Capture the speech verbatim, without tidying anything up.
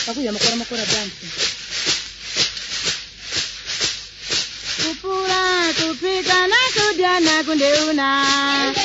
pakuya makora makora dansi. Kupura kupika na kudia na kundeuna